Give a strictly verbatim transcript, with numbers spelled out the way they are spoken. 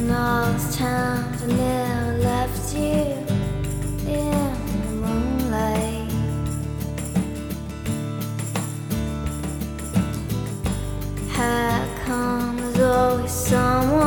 all this time I never left you in the moonlight. How come there's always some